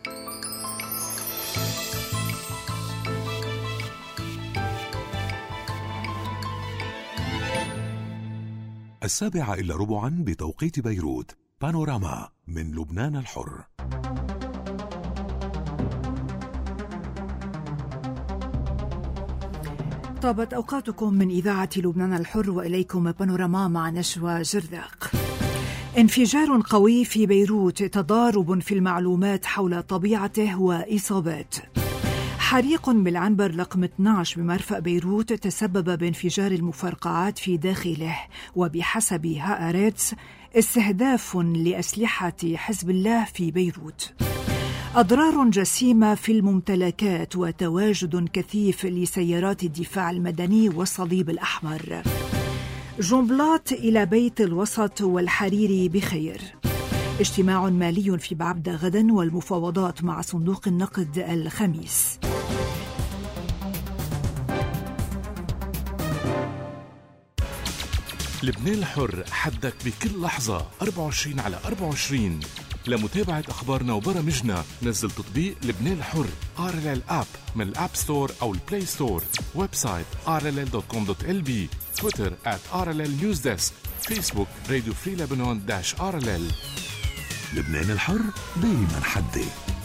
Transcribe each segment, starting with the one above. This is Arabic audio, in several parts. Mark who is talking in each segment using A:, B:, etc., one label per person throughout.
A: 7:15 بتوقيت بيروت. بانوراما من لبنان الحر.
B: طابت أوقاتكم من إذاعة لبنان الحر، وإليكم بانوراما مع نشوى جرداق. انفجار قوي في بيروت، تضارب في المعلومات حول طبيعته وإصابات. حريق بالعنبر رقم 12 بمرفأ بيروت تسبب بانفجار المفرقعات في داخله، وبحسب هآرتس استهداف لأسلحة حزب الله في بيروت. أضرار جسيمة في الممتلكات وتواجد كثيف لسيارات الدفاع المدني والصليب الأحمر. جنبلاط إلى بيت الوسط والحريري بخير. اجتماع مالي في بعبدة غدا والمفاوضات مع صندوق النقد الخميس.
C: لبنان الحر، حدك بكل لحظة 24/24. لمتابعة أخبارنا وبرامجنا نزل تطبيق لبنان الحر RLL App من الأب ستور أو البلاي ستور. ويب سايت rll.com.lb. تويتر @RLL Newsdesk. فيسبوك راديو فري لبنان -RLL.
A: لبنان الحر دايما حدي.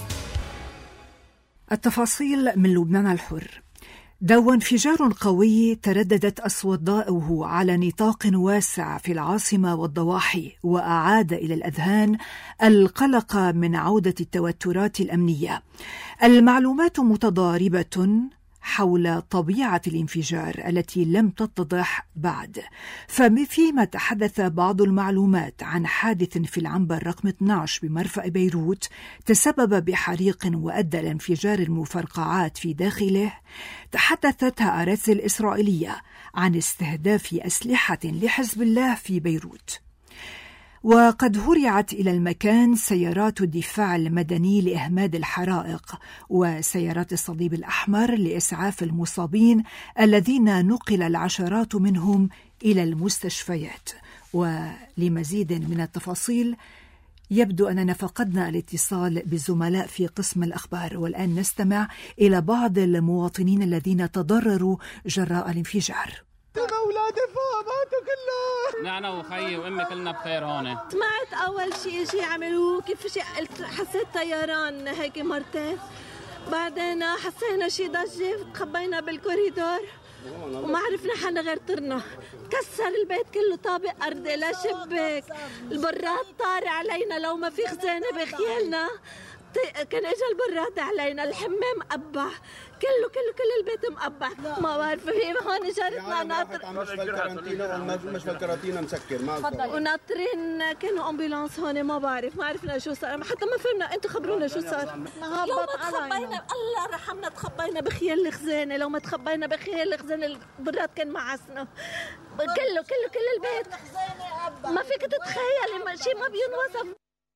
B: التفاصيل من لبنان الحر. دو انفجار قوي ترددت أصداؤه على نطاق واسع في العاصمة والضواحي، وأعاد إلى الأذهان القلق من عودة التوترات الأمنية. المعلومات متضاربة حول طبيعة الانفجار التي لم تتضح بعد، فيما تحدث بعض المعلومات عن حادث في العنبر رقم 12 بمرفأ بيروت تسبب بحريق وأدى إلى انفجار المفرقعات في داخله، تحدثت هآرتس الإسرائيلية عن استهداف أسلحة لحزب الله في بيروت. وقد هرعت إلى المكان سيارات الدفاع المدني لإهماد الحرائق وسيارات الصليب الأحمر لإسعاف المصابين الذين نقل العشرات منهم إلى المستشفيات. ولمزيد من التفاصيل يبدو أننا فقدنا الاتصال بالزملاء في قسم الأخبار، والآن نستمع إلى بعض المواطنين الذين تضرروا جراء الانفجار.
D: أولادي فوق ماتوا كلهم.
E: نحن وخيي وأمي كلنا بخير هون.
F: سمعت أول شيء عملوه كيف قلت حسيت طيران هيك مرتين، بعدين حسينا شيء ضجة تخبينا بالكوريدور وما عرفنا حنا غير طرنا. كسر البيت كله، طابق أرضي لا شبك، البراد طار علينا، لو ما في خزانة بخيالنا كان اجى البراد علينا، الحمام مقبع كل البيت مقبع. ما بعرف في هون جارتنا ناطر
D: مشفى الكارانتينا والمشفى الكارانتينا مسكر
F: وناطرين كانوا امبولانس هون. ما عرفنا شو صار، حتى ما فهمنا. انتوا خبرونا شو صار. لو ما تخبينا الله رحمنا تخبينا بخيال الخزانه، لو ما تخبينا بخيال الخزانه البراد كان معسنا كل البيت. ما فيك تتخيلي شيء ما بينوصف.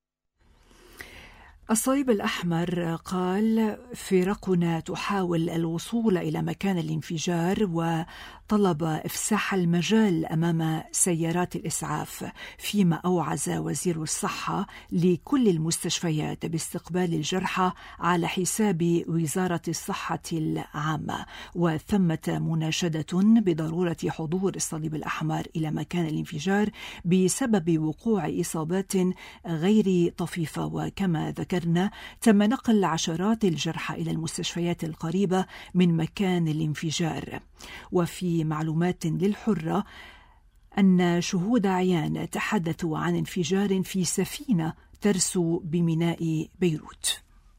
B: الصليب الأحمر قال فرقنا تحاول الوصول إلى مكان الانفجار وطلب إفساح المجال أمام سيارات الإسعاف، فيما أوعز وزير الصحة لكل المستشفيات باستقبال الجرحى على حساب وزارة الصحة العامة. وثمة مناشدة بضرورة حضور الصليب الأحمر إلى مكان الانفجار بسبب وقوع إصابات غير طفيفة. وكما ذكرنا تم نقل عشرات الجرحى إلى المستشفيات القريبة من مكان الانفجار. وفي معلومات للحرة أن شهود عيان تحدثوا عن انفجار في سفينة ترسو بميناء بيروت.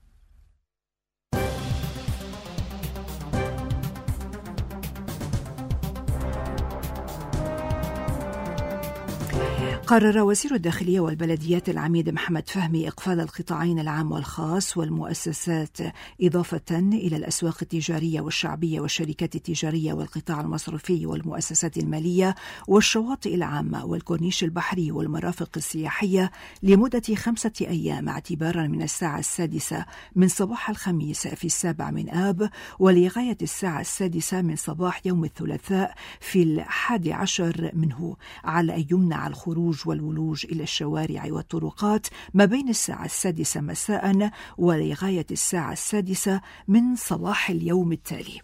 B: قرر وزير الداخلية والبلديات العميد محمد فهمي إقفال القطاعين العام والخاص والمؤسسات، إضافة إلى الأسواق التجارية والشعبية والشركات التجارية والقطاع المصرفي والمؤسسات المالية والشواطئ العامة والكورنيش البحري والمرافق السياحية لمدة 5 أيام اعتبارا من الساعة 6 من صباح الخميس في 7 من آب ولغاية الساعة 6 من صباح يوم الثلاثاء في 11 منه، على أن يمنع الخروج الخروج والولوج إلى الشوارع والطرقات ما بين الساعة 6 مساء ولغاية الساعة 6 من صباح اليوم التالي.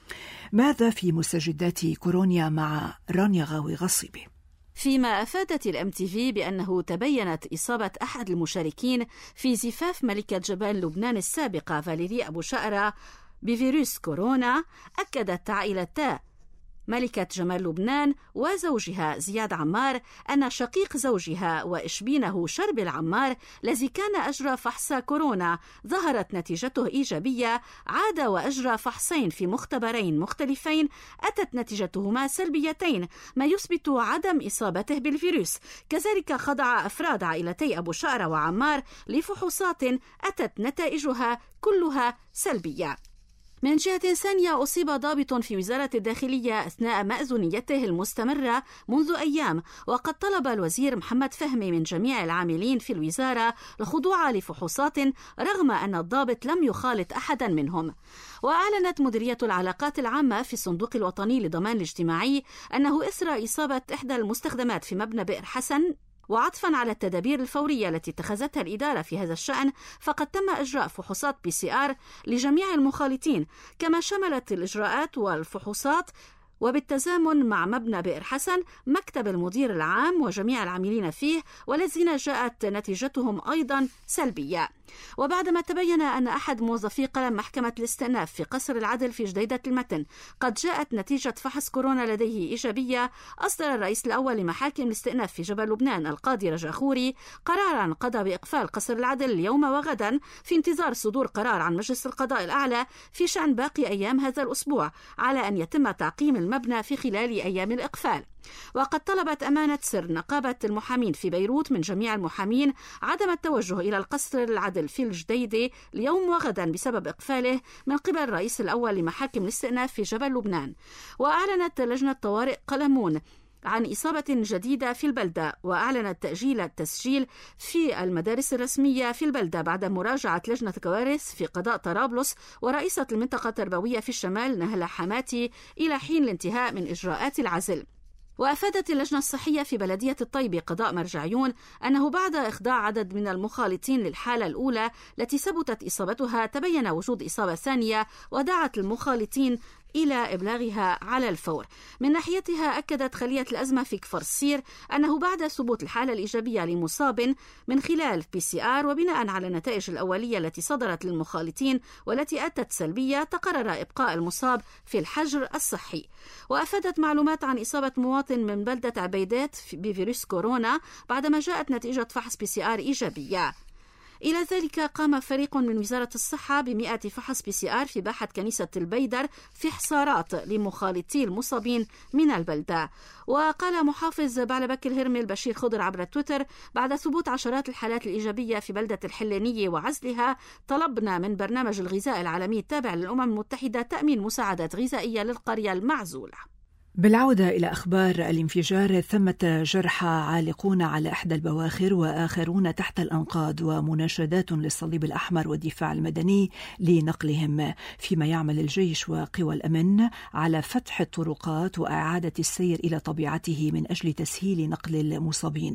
B: ماذا في مستجدات كورونا مع رانيا غاوي غصيبي؟
G: فيما أفادت الMTV بأنه تبينت إصابة أحد المشاركين في زفاف ملكة جبال لبنان السابقة فاليري أبو شقرة بفيروس كورونا، أكدت عائلتا ملكة جمال لبنان وزوجها زياد عمار أن شقيق زوجها وإشبينه شربل عمار الذي كان أجرى فحص كورونا ظهرت نتيجته إيجابية، عاد وأجرى فحصين في مختبرين مختلفين أتت نتيجتهما سلبيتين، ما يثبت عدم إصابته بالفيروس. كذلك خضع أفراد عائلتي أبو شقرة وعمار لفحوصات أتت نتائجها كلها سلبية. من جهة ثانية، أصيب ضابط في وزارة الداخلية أثناء مأذونيته المستمرة منذ أيام، وقد طلب الوزير محمد فهمي من جميع العاملين في الوزارة الخضوع لفحوصات رغم أن الضابط لم يخالط أحدا منهم. وأعلنت مديرية العلاقات العامة في الصندوق الوطني للضمان الاجتماعي أنه إثر إصابة إحدى المستخدمات في مبنى بئر حسن وعطفا على التدابير الفورية التي اتخذتها الإدارة في هذا الشأن، فقد تم إجراء فحوصات PCR لجميع المخالطين، كما شملت الإجراءات والفحوصات وبالتزامن مع مبنى بئر حسن مكتب المدير العام وجميع العاملين فيه والذين جاءت نتيجتهم أيضا سلبية. وبعدما تبين أن أحد موظفي قلم محكمة الاستئناف في قصر العدل في جديدة المتن قد جاءت نتيجة فحص كورونا لديه إيجابية، أصدر الرئيس الأول لمحاكم الاستئناف في جبل لبنان القاضي رجاء خوري قرارا قضى بإقفال قصر العدل اليوم وغدا في انتظار صدور قرار عن مجلس القضاء الأعلى في شأن باقي أيام هذا الأسبوع على أن يتم تعقيم المبنى في خلال أيام الإقفال. وقد طلبت أمانة سر نقابة المحامين في بيروت من جميع المحامين عدم التوجه إلى القصر العدل في الجديدة اليوم وغدا بسبب إقفاله من قبل الرئيس الأول لمحاكم الاستئناف في جبل لبنان. وأعلنت لجنة طوارئ قلمون عن إصابة جديدة في البلدة، وأعلنت تأجيل التسجيل في المدارس الرسمية في البلدة بعد مراجعة لجنة كوارث في قضاء طرابلس ورئيسة المنطقة التربوية في الشمال نهلة حماتي إلى حين الانتهاء من إجراءات العزل. وأفادت اللجنة الصحية في بلدية الطيبة قضاء مرجعيون أنه بعد إخضاع عدد من المخالطين للحالة الأولى التي ثبتت إصابتها تبين وجود إصابة ثانية ودعت المخالطين إلى إبلاغها على الفور. من ناحيتها أكدت خلية الأزمة في كفر السير أنه بعد ثبوت الحالة الإيجابية لمصاب من خلال PCR وبناء على النتائج الأولية التي صدرت للمخالطين والتي أتت سلبية تقرر إبقاء المصاب في الحجر الصحي. وأفادت معلومات عن إصابة مواطن من بلدة عبيدات بفيروس كورونا بعدما جاءت نتيجة فحص PCR إيجابية. إلى ذلك قام فريق من وزارة الصحة ب100 فحص PCR في باحة كنيسة البيدر في حصارات لمخالطي المصابين من البلدة. وقال محافظ بعلبك الهرمي البشير خضر عبر تويتر بعد ثبوت عشرات الحالات الإيجابية في بلدة الحلانية وعزلها طلبنا من برنامج الغذاء العالمي التابع للأمم المتحدة تأمين مساعدات غذائية للقرية المعزولة.
B: بالعودة إلى أخبار الانفجار، ثمة جرحى عالقون على إحدى البواخر وآخرون تحت الأنقاض، ومناشدات للصليب الأحمر والدفاع المدني لنقلهم، فيما يعمل الجيش وقوى الأمن على فتح الطرقات وإعادة السير إلى طبيعته من أجل تسهيل نقل المصابين.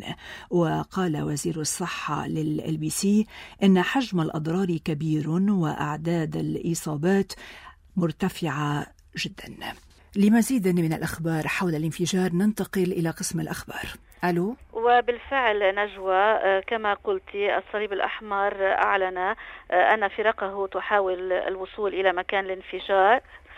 B: وقال وزير الصحة للLBC إن حجم الأضرار كبير وأعداد الإصابات مرتفعة جدا. لمزيد من الأخبار حول الانفجار ننتقل إلى قسم الأخبار. ألو.
H: وبالفعل نجوى، كما قلت الصليب الأحمر أعلن أن فرقه تحاول الوصول إلى مكان الانفجار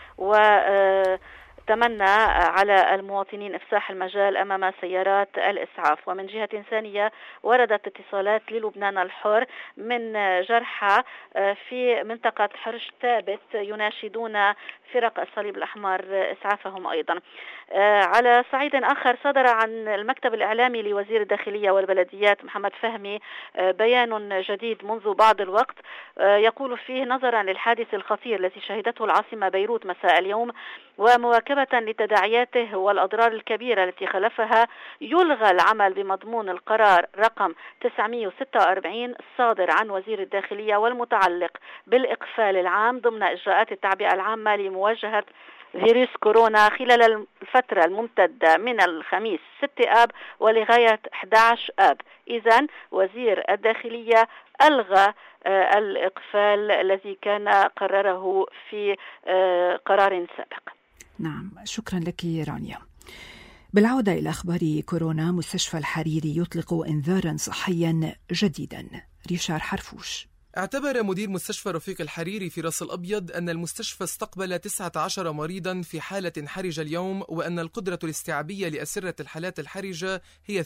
H: تمنى على المواطنين إفساح المجال أمام سيارات الإسعاف. ومن جهة ثانية وردت اتصالات للبنان الحر من جرحى في منطقة حرش ثابت يناشدون فرق الصليب الأحمر إسعافهم أيضا. على صعيد آخر صدر عن المكتب الإعلامي لوزير الداخلية والبلديات محمد فهمي بيان جديد منذ بعض الوقت يقول فيه نظرا للحادث الخطير الذي شهدته العاصمة بيروت مساء اليوم ومواكبة لتداعياته والأضرار الكبيرة التي خلفها، يلغى العمل بمضمون القرار رقم 946 الصادر عن وزير الداخلية والمتعلق بالإقفال العام ضمن إجراءات التعبئة العامة لمواجهة فيروس كورونا خلال الفترة الممتدة من الخميس 6 آب ولغاية 11 آب. إذن وزير الداخلية ألغى الإقفال الذي كان قرره في قرار سابق.
B: نعم، شكرا لك رانيا. بالعودة إلى أخبار كورونا، مستشفى الحريري يطلق إنذارا صحيا جديدا. ريشار حرفوش.
I: اعتبر مدير مستشفى رفيق الحريري في راس الأبيض أن المستشفى استقبل 19 مريضا في حالة حرجة اليوم، وأن القدرة الاستيعابية لأسرة الحالات الحرجة هي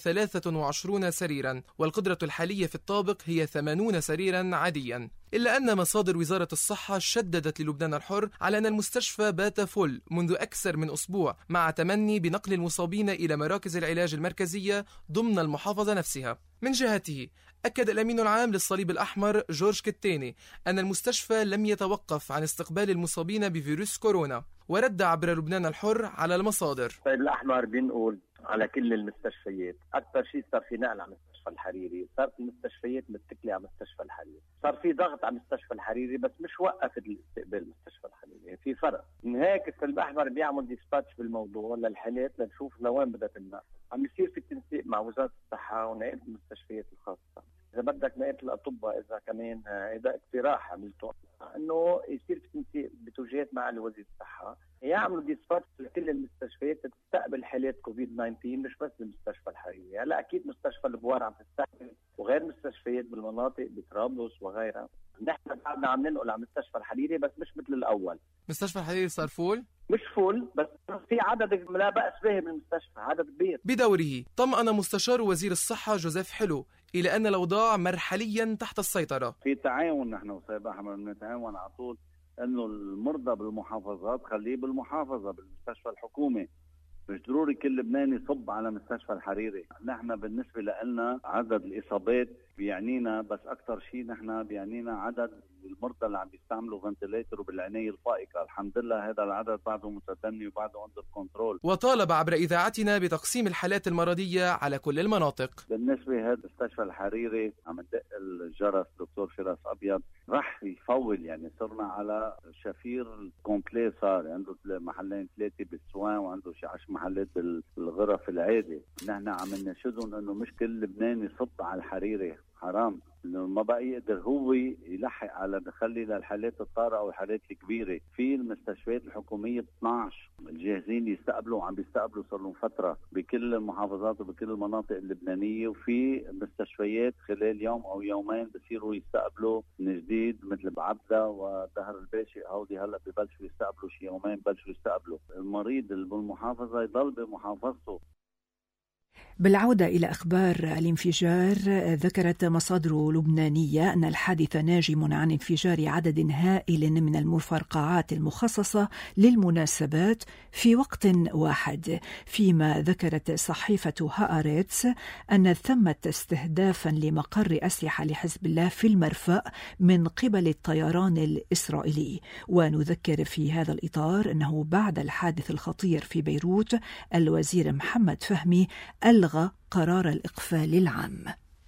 I: 23 سريرا، والقدرة الحالية في الطابق هي 80 سريرا عاديا. إلا أن مصادر وزارة الصحة شددت للبنان الحر على أن المستشفى بات فل منذ أكثر من أسبوع، مع تمني بنقل المصابين إلى مراكز العلاج المركزية ضمن المحافظة نفسها. من جهته أكد الأمين العام للصليب الأحمر جورج كتاني أن المستشفى لم يتوقف عن استقبال المصابين بفيروس كورونا، ورد عبر لبنان الحر على المصادر.
J: الصليب الأحمر بنقول على كل المستشفيات، أكثر شيء صار في نقل على مستشفى الحريري، صارت المستشفيات متكلة على مستشفى الحريري، صار في ضغط على مستشفى الحريري، بس مش وقفت الاستقبال مستشفى الحريري، في فرق. من هيك الصليب الأحمر بيعمل ديسباتش بالموضوع للحالات لنشوف لوين بدها تنقل. عم يصير في تنسيق مع وزارة الصحة ونائب المستشفيات الخاصة. إذا بدك نائب الأطباء، إذا كمان إذا اقتراح عملته إنه يصير في تنسيق بتوجيهات مع وزير الصحة يعملوا ديسباتش لكل المستشفيات تستقبل حالات كوفيد 19، مش بس المستشفى الحريري. هلا أكيد مستشفى البوار عم تستقبل وغير مستشفيات بالمناطق بطرابلس وغيرها. نحن بعدنا عم ننقل على مستشفى الحريري بس مش مثل الأول.
I: مستشفى الحريري صار فول؟
J: مش فول، بس في عدد لا بأس به بالمستشفى، عدد كبير.
I: بدوره طمأن مستشار وزير الصحة جوزيف حلو إلى أن الأوضاع مرحليا تحت السيطرة.
K: في تعاون، نحن وصليب أحمر بنتعاون على طول إنه المرضى بالمحافظات خليه بالمحافظة بالمستشفى الحكومي، مش ضروري كل لبناني يصب على مستشفى الحريري. نحن بالنسبة لنا عدد الإصابات بيعنينا، بس أكثر شيء نحن بيعنينا عدد المرضى اللي عم بيستعملوا فنتيليتر وبالعناية الفائقة. الحمد لله هذا العدد بعده متدني وبعده اندر كنترول.
I: وطالب عبر إذاعتنا بتقسيم الحالات المرضية على كل المناطق.
K: بالنسبة هذا المستشفى الحريري عم ندق الجرس دكتور فراس أبيض، راح يفول، يعني صرنا على شفير كومبلي، صار عنده محلين 3 بالسوان وعنده شي 10 محلات بالغرف العادي. نحن عم نناشدهم انه مش كل لبناني يصب على الحريري، حرام، انه ما بقى يقدر هو يلحق على نخلي للحالات الطارئه والحالات الكبيره. في المستشفيات الحكوميه 12 الجاهزين يستقبلوا، عم بيستقبلوا صار لهم فتره بكل المحافظات وبكل المناطق اللبنانيه، وفي مستشفيات خلال يوم او يومين بصيروا يستقبلوا من جديد مثل بعبده ودهر الباشي، هودي هلا ببلشوا يستقبلوا شي يومين ببلشوا يستقبلوا. المريض اللي بالمحافظه يضل بمحافظته.
B: بالعودة إلى أخبار الانفجار، ذكرت مصادر لبنانية أن الحادث ناجم عن انفجار عدد هائل من المفرقعات المخصصة للمناسبات في وقت واحد، فيما ذكرت صحيفة هآرتس أن ثمة استهدافا لمقر أسلحة لحزب الله في المرفأ من قبل الطيران الإسرائيلي. ونذكر في هذا الإطار أنه بعد الحادث الخطير في بيروت الوزير محمد فهمي ألغى قرار الإقفال العام.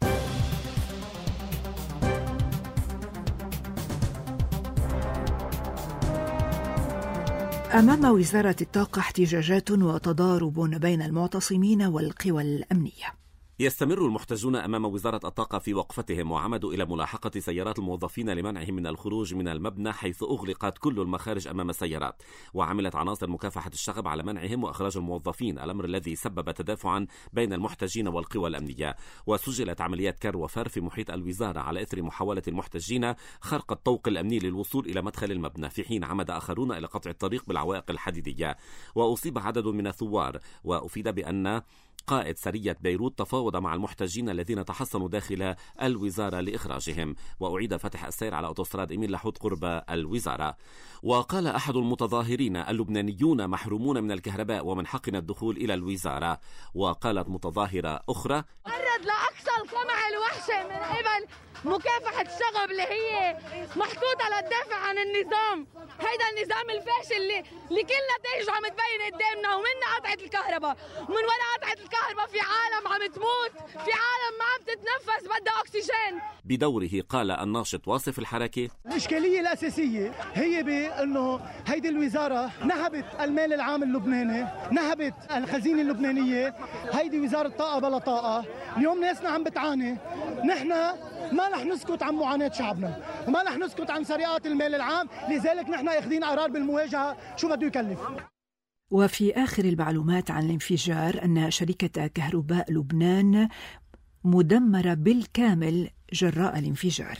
B: أمام وزارة الطاقة احتجاجات وتضارب بين المعتصمين والقوى الأمنية.
L: يستمر المحتجون أمام وزارة الطاقة في وقفتهم، وعمدوا إلى ملاحقة سيارات الموظفين لمنعهم من الخروج من المبنى، حيث أغلقت كل المخارج أمام السيارات. وعملت عناصر مكافحة الشغب على منعهم وإخراج الموظفين، الأمر الذي سبب تدافعا بين المحتجين والقوى الأمنية. وسجلت عمليات كر وفر في محيط الوزارة على إثر محاولة المحتجين خرق الطوق الأمني للوصول إلى مدخل المبنى، في حين عمد آخرون إلى قطع الطريق بالعوائق الحديدية. وأصيب عدد من الثوار، وأفيد بأن قائد سرية بيروت تفاوض مع المحتجين الذين تحصنوا داخل الوزارة لإخراجهم. وأعيد فتح السير على أوتوستراد إميل لحود قرب الوزارة. وقال أحد المتظاهرين: اللبنانيون محرومون من الكهرباء ومن حقنا الدخول إلى الوزارة. وقالت متظاهرة أخرى:
M: تعرض لأقصى القمع الوحشة من قبل مكافحة الشغب اللي هي محطوطة للدافع عن النظام، هيدا النظام الفاشل اللي كل نتائجه عم تبين قدامنا، ومنها قطعة الكهرباء، ومن وراء قطعة الكهرباء في عالم عم تموت، في عالم ما عم تتنفس بدها أكسجين.
L: بدوره قال الناشط واصف الحركة:
N: الإشكالية الأساسية هي بأنه هيدي الوزارة نهبت المال العام اللبناني، نهبت الخزينة اللبنانية، هيدي وزارة طاقة بلا طاقة. اليوم ناسنا عم بتعاني، نحن ما رح نسكت عن معاناة شعبنا، وما رح نسكت عن سرقات المال العام، لذلك نحن اخذين قرار بالمواجهة شو بده يكلف.
B: وفي آخر المعلومات عن الانفجار أن شركة كهرباء لبنان مدمرة بالكامل جراء الانفجار.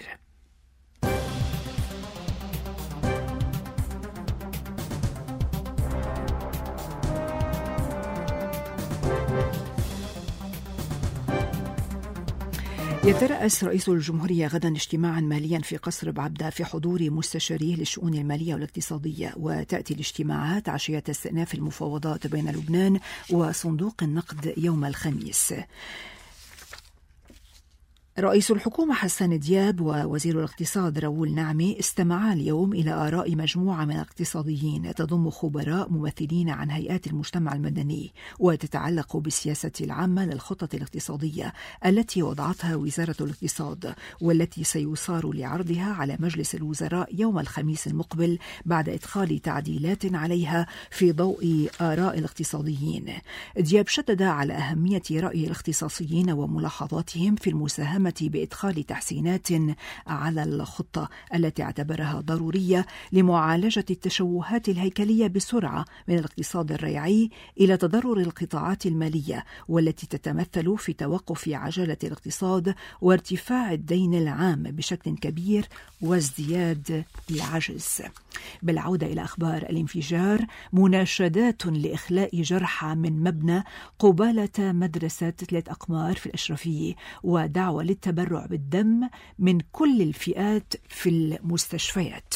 B: يترأس رئيس الجمهورية غدا اجتماعا ماليا في قصر بعبدة في حضور مستشاريه للشؤون المالية والاقتصادية، وتأتي الاجتماعات عشية استئناف المفاوضات بين لبنان وصندوق النقد يوم الخميس. رئيس الحكومة حسن دياب ووزير الاقتصاد راؤول نعمي استمعا اليوم إلى آراء مجموعة من الاقتصاديين تضم خبراء ممثلين عن هيئات المجتمع المدني، وتتعلق بالسياسة العامة للخطة الاقتصادية التي وضعتها وزارة الاقتصاد، والتي سيصار لعرضها على مجلس الوزراء يوم الخميس المقبل بعد إدخال تعديلات عليها في ضوء آراء الاقتصاديين. دياب شدد على أهمية رأي الاختصاصيين وملاحظاتهم في المساهمة بإدخال تحسينات على الخطة التي اعتبرها ضرورية لمعالجة التشوهات الهيكلية بسرعة من الاقتصاد الريعي إلى تضرر القطاعات المالية، والتي تتمثل في توقف عجلة الاقتصاد وارتفاع الدين العام بشكل كبير وازدياد العجز. بالعودة إلى أخبار الانفجار، مناشدات لإخلاء جرحى من مبنى قبالة مدرسة 3 أقمار في الأشرفية، ودعوة للتبرع بالدم من كل الفئات في المستشفيات.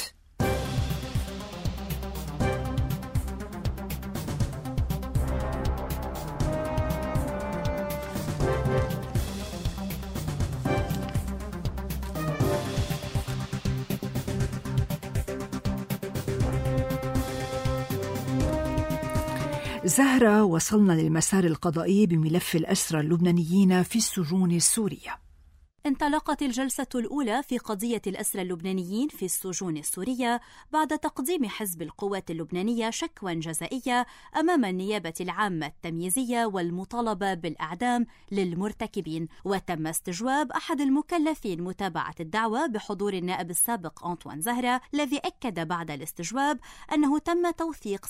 B: زهرة، وصلنا للمسار القضائي بملف الأسرى اللبنانيين في السجون السورية.
O: انطلقت الجلسة الأولى في قضية الأسرى اللبنانيين في السجون السورية بعد تقديم حزب القوات اللبنانية شكوى جزائية أمام النيابة العامة التمييزية والمطالبة بالإعدام للمرتكبين، وتم استجواب أحد المكلفين متابعة الدعوة بحضور النائب السابق أنطوان زهرة، الذي أكد بعد الاستجواب أنه تم توثيق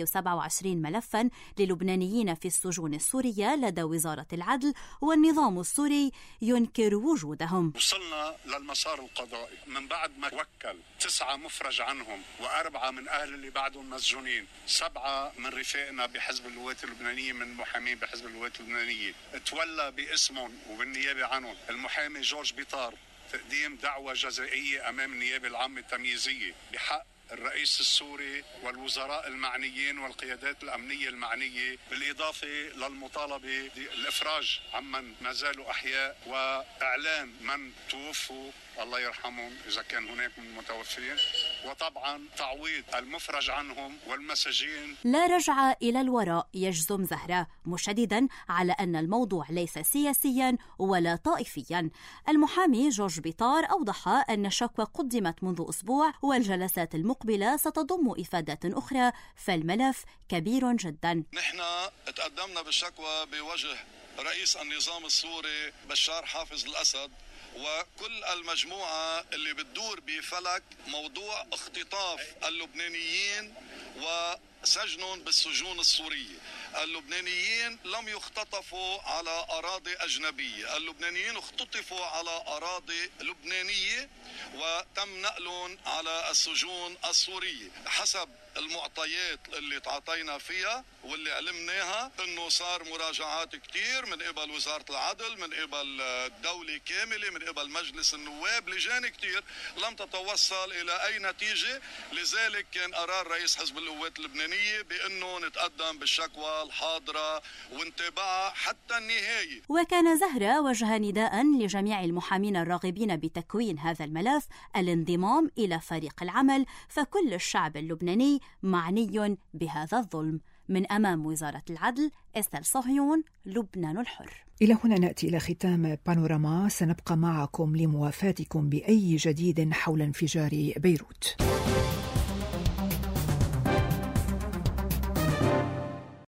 O: 627 ملفا للبنانيين في السجون السورية لدى وزارة العدل، والنظام السوري ينكر وجودهم.
P: وصلنا للمسار القضائي من بعد ما وكل 9 مفرج عنهم و4 من أهل اللي بعدهم مسجونين، 7 من رفاقنا بحزب القوات اللبنانية من محامين بحزب القوات اللبنانية تولى باسمهم وبالنيابة عنهم المحامي جورج بيطار تقديم دعوة جزائية أمام النيابة العامة التمييزية بحق الرئيس السوري والوزراء المعنيين والقيادات الأمنية المعنية، بالإضافة للمطالبة بالإفراج عمن ما زالوا أحياء وإعلان من توفوا الله يرحمهم إذا كان هناك من المتوفين، وطبعا تعويض المفرج عنهم والمساجين.
O: لا رجعة إلى الوراء، يجزم زهرة، مشددا على أن الموضوع ليس سياسيا ولا طائفيا. المحامي جورج بيطار أوضح أن الشكوى قدمت منذ أسبوع، والجلسات المقبلة ستضم إفادات أخرى، فالملف كبير جدا.
Q: نحن تقدمنا بالشكوى بوجه رئيس النظام السوري بشار حافظ الأسد وكل المجموعة اللي بتدور بفلك موضوع اختطاف اللبنانيين وسجنهم بالسجون السورية. اللبنانيين لم يختطفوا على أراضي أجنبية، اللبنانيين اختطفوا على أراضي لبنانية، وتم نقلهم على السجون السورية. حسب المعطيات اللي تعطينا فيها واللي علمناها انه صار مراجعات كتير من قبل وزارة العدل، من قبل الدولة كاملة، من قبل مجلس النواب، لجان كتير لم تتوصل الى اي نتيجة. لذلك كان قرار رئيس حزب القوات اللبنانية بانه نتقدم بالشكوى الحاضرة ونتابعها حتى النهاية.
O: وكان زهرة وجه نداء لجميع المحامين الراغبين بتكوين هذا الملف الانضمام إلى فريق العمل، فكل الشعب اللبناني معني بهذا الظلم. من أمام وزارة العدل، إستيل صهيون، لبنان الحر.
B: إلى هنا نأتي إلى ختام بانوراما. سنبقى معكم لموافاتكم بأي جديد حول انفجار بيروت.